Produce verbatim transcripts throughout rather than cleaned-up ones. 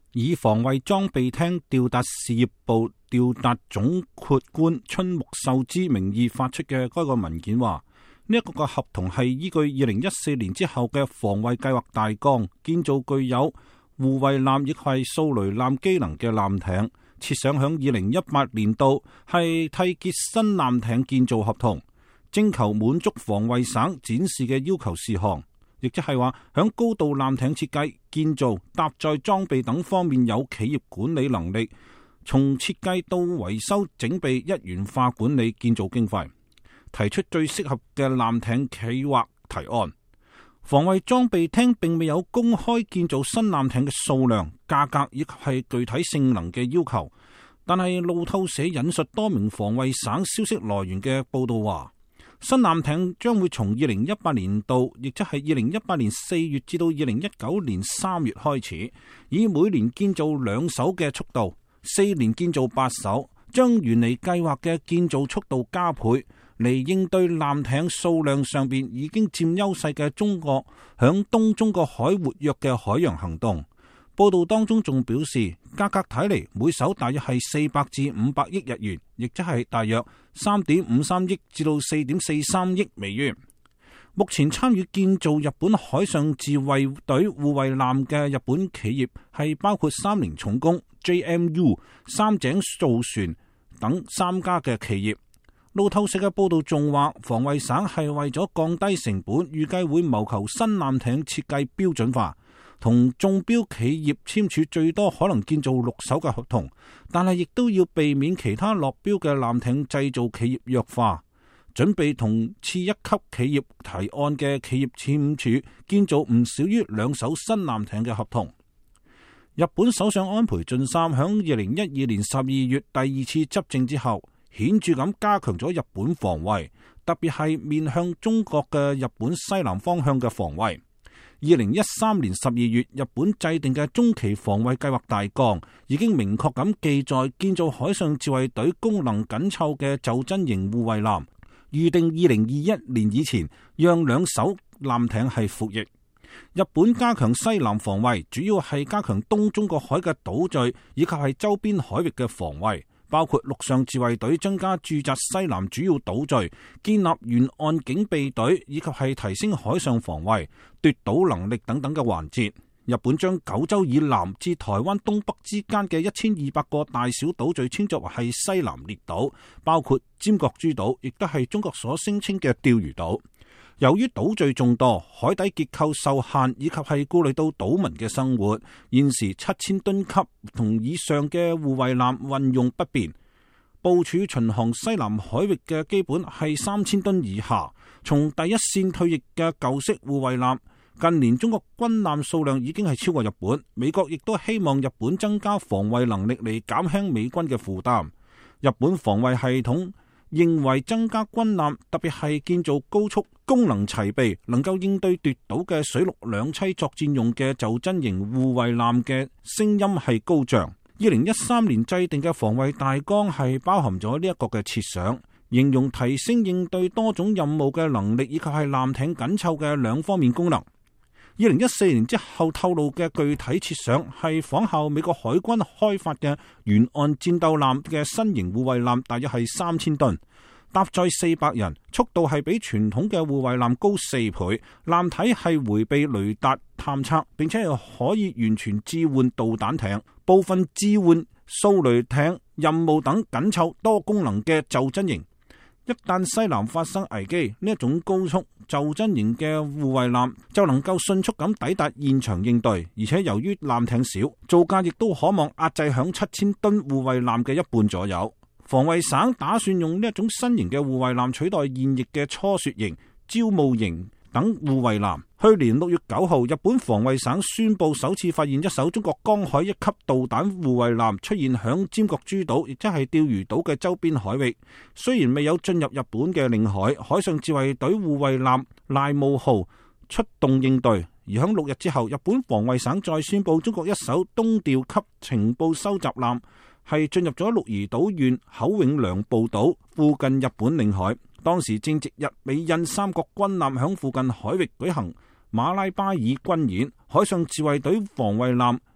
以防衛裝備廳調達事業部調達總括官春木秀之名義發出嘅該個文件話，呢一個嘅合同係依據二零一四年之後嘅防衛計劃大綱，建造具有護衛艦亦係掃雷艦機能嘅艦艇，設想響二零一八年度係締結新艦艇建造合同，徵求滿足防衛省展示嘅要求事項，亦即係話響高度艦艇設計、建造、搭載裝備等方面有企業管理能力，從設計到維修整備一元化管理建造經費，提出最適合嘅艦艇企劃提案。防衛裝備廳並未有公開建造新艦艇嘅數量、價格以及係具體性能嘅要求，但係路透社引述多名防衛省消息來源嘅報道話，新艦艇將會從二零一八年度，亦即係二零一八年四月至到二零一九年三月開始，以每年建造兩艘嘅速度，四年建造八艘，將原嚟計劃嘅建造速度加倍，嚟應對艦艇數量上邊已經佔優勢嘅中國響東中國海活躍嘅海洋行動。報道當中仲表示，價格睇嚟每艘大約係四百至五百億日元，亦即係大約三點五三億至到四點四三億美元。目前參與建造日本海上自衛隊護衛艦嘅日本企業係包括三菱重工、J M U、三井造船等三家嘅企業。路透社嘅報道仲話，防衛省係為咗降低成本，預計會謀求新艦艇設計標準化，同中標企業簽署最多可能建造六艘嘅合同，但係亦都要避免其他落標嘅艦艇製造企業弱化，準備同次一級企業提案嘅企業簽署建造唔少於兩艘新艦艇嘅合同。日本首相安倍晉三響二零一二年十二月第二次執政之後，顯著咁加強咗日本防衛，特別係面向中國嘅日本西南方向嘅防衛。二零一三年十二月，日本制定嘅中期防衛計劃大綱已經明確咁記載建造海上自衛隊功能緊湊嘅袖珍型護衛艦，預定二零二一年以前讓兩艘艦艇係服役。日本加強西南防衛，主要係加強東中國海嘅島嶼以及係周邊海域嘅防衛，包括陸上自衛隊增加駐紮西南主要島嶼，建立沿岸警備隊，以及係提升海上防衛、奪島能力等等嘅環節。日本將九州以南至台灣東北之間嘅一千二百個大小島嶼稱作為係西南列島，包括尖閣諸島，亦都係中國所聲稱嘅釣魚島。由於島嶼眾多，海底結構受限，以及係顧慮到島民嘅生活，現時七千噸級同以上嘅護衛艦運用不便，部署巡航西南海域嘅基本係三千噸以下。從第一線退役嘅舊式護衛艦，近年中國軍艦數量已經係超過日本。美國亦都希望日本增加防衛能力嚟減輕美軍嘅負擔。日本防衛系統認為增加軍艦，特別係建造高速、功能齊備、能夠應對奪島嘅水陸兩棲作戰用嘅袖珍型護衛艦嘅聲音係高漲。二零一三年制定嘅防衛大綱係包含咗呢一個嘅設想，形容提升應對多種任務嘅能力，以及係艦艇緊湊嘅兩方面功能。二零一四年之後透露嘅具體設想係仿效美國海軍開發嘅沿岸戰鬥艦嘅新型護衛艦，大約係三千噸，搭載四百人，速度係比傳統嘅護衛艦高四倍，艦體係迴避雷達探測，並且係可以完全置換導彈艇、部分置換掃雷艇任務等緊湊多功能嘅袖珍型。一旦西南發生危機，呢一種高速袖珍型嘅護衛艦就能夠迅速咁抵達現場應對，而且由於艦艇少，造價亦都可望壓制響七千噸護衛艦嘅一半左右。防衛省打算用呢一種新型嘅護衛艦取代現役嘅初雪型、招募型等護衛艦。去年六月九號，日本防衛省宣布首次發現一艘中國江海一級導彈護衛艦出現響尖閣諸島，亦即係釣魚島嘅周邊海域。雖然未有進入日本嘅領海，海上自衛隊護衛艦瀨霧號出動應對。而響六日之後，日本防衛省再宣布中國一艘東調級情報收集艦係進入咗鹿兒島縣口永良部島附近日本領海。當時正值日美印三國軍艦響附近海域舉行馬拉巴爾軍演，海上自衛隊防衛艦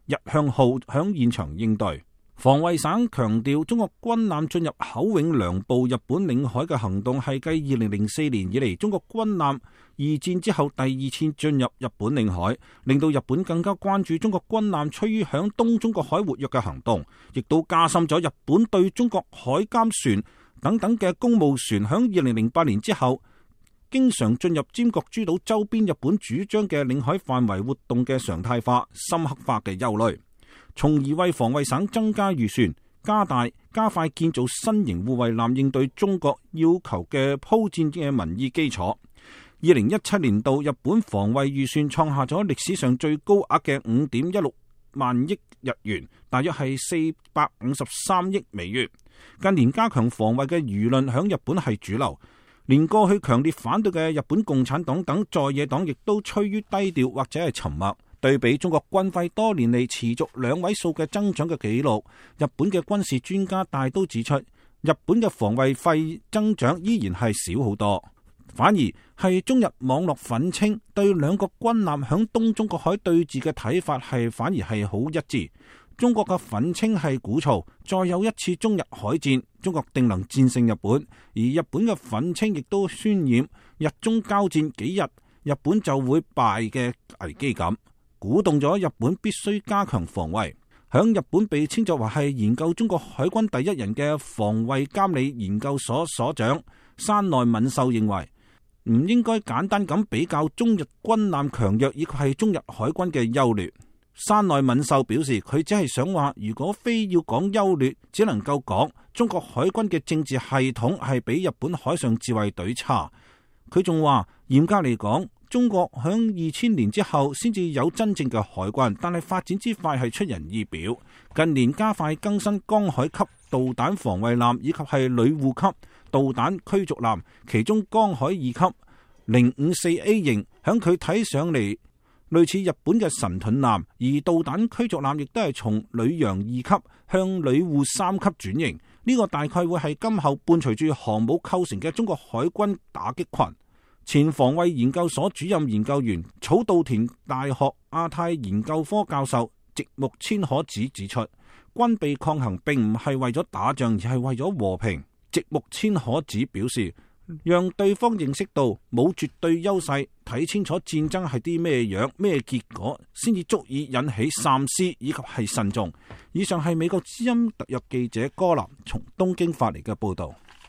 日向號響現場應對。防衛省強調，中國軍艦進入口永良部日本領海嘅行動係繼二零零四年以嚟中國軍艦二戰之後第二次進入日本領海，令到日本更加關注中國軍艦趨於響東中國海活躍嘅行動，亦都加深咗日本對中國海監船等等嘅公務船響二零零八年之後經常進入尖閣諸島周邊日本主張嘅領海範圍活動嘅常態化、深刻化嘅憂慮，從而為防衛省增加預算，加大加快建造新型護衛艦應對中國要求嘅鋪墊嘅民意基礎。二零一七年度日本防衛預算創下咗歷史上最高額嘅五點一六萬億日元，大約係四百五十三億美元。近年加強防衛嘅輿論響日本係主流，連過去強烈反對嘅日本共產黨等在野黨亦都趨於低調或者係沉默。對比中國軍費多年嚟持續兩位數嘅增長嘅紀錄，日本嘅軍事專家大都指出，日本嘅防衛費增長依然係少好多，反而係中日網絡憤青對兩個軍艦響東中國海對峙嘅睇法係反而係好一致。中國嘅憤青係鼓噪再有一次中日海戰，中國定能戰勝日本，而日本嘅憤青亦都渲染日中交戰幾日日本就會敗嘅危機感，鼓動咗日本必須加強防衛。響日本被稱作為係研究中國海軍第一人嘅防衛監理研究所所長山內敏秀認為，唔應該簡單咁比較中日軍艦強弱以及係中日海軍嘅優劣。山內敏秀表示，佢只係想話，如果非要講優劣，只能夠講中國海軍嘅政治系統係比日本海上自衛隊差。佢仲話，嚴格嚟講，中國響二千年之後先至有真正嘅海軍，但係發展之快係出人意表。近年加快更新江海級導彈防衛艦以及係女護級導彈驅逐艦，其中江海二級零五四 A 型響佢睇上嚟類似日本嘅神盾艦，而導彈驅逐艦亦都係從女洋二級向女護三級轉型。呢、這個大概會係今後伴隨住航母構成嘅中國海軍打擊群。前防衛研究所主任研究員、草稻田大學亞太研究科教授植木千可子指出，軍備抗衡並唔係為咗打仗，而係為咗和平。植木千可子表示，讓對方認識到冇絕對優勢，睇清楚戰爭係啲咩樣、咩結果，先至足以引起三思以及係慎重。以上係美國之音特約記者柯林從東京發嚟嘅報道。